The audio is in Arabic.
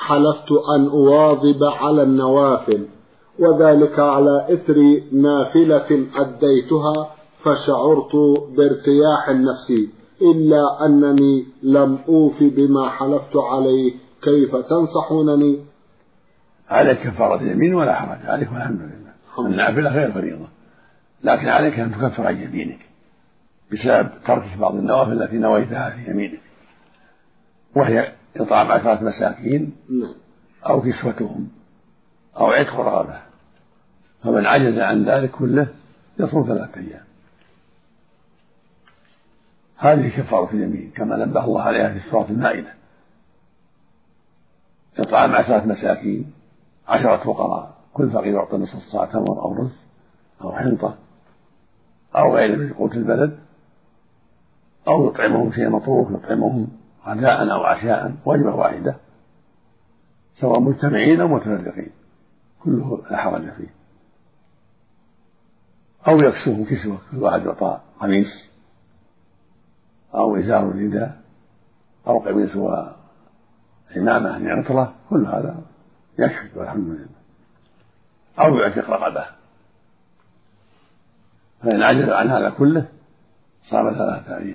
حلفت أن أواظب على النوافل، وذلك على إثر نافلة أديتها فشعرت بارتياح نفسي، إلا أنني لم أوف بما حلفت عليه، كيف تنصحونني؟ عليك كفارة يمين ولا حرج عليك والحمد لله. النافلة غير فريضة، لكن عليك أن تكفر عن يمينك بسبب تركك بعض النوافل التي نويتها في يمينك، وهي إطعام 10 مساكين أو كسوتهم أو عتق رغبة. فمن عجز عن ذلك كله يصوم 3 أيام. هذه كفارة اليمين كما نبه الله عليها في سورة المائدة: إطعام 10 مساكين 10 فقراء، كل فقير يعطى نصف صاع تمر أو رز أو حنطة أو غير من قوت البلد، أو يطعمهم شيء مطروح، يطعمهم غداء أو عشاء، وجبة واحدة سواء مجتمعين أو متفرقين، كله لا حرج فيه. أو يكسوهم كسوة، كل واحد يعطى قميص أو إزار رداء أو قميص وعمامة عطرة، كل هذا يكفي والحمد لله. أو يعتق رقبة. فإن عجز عن هذا كله صام 3 أيام.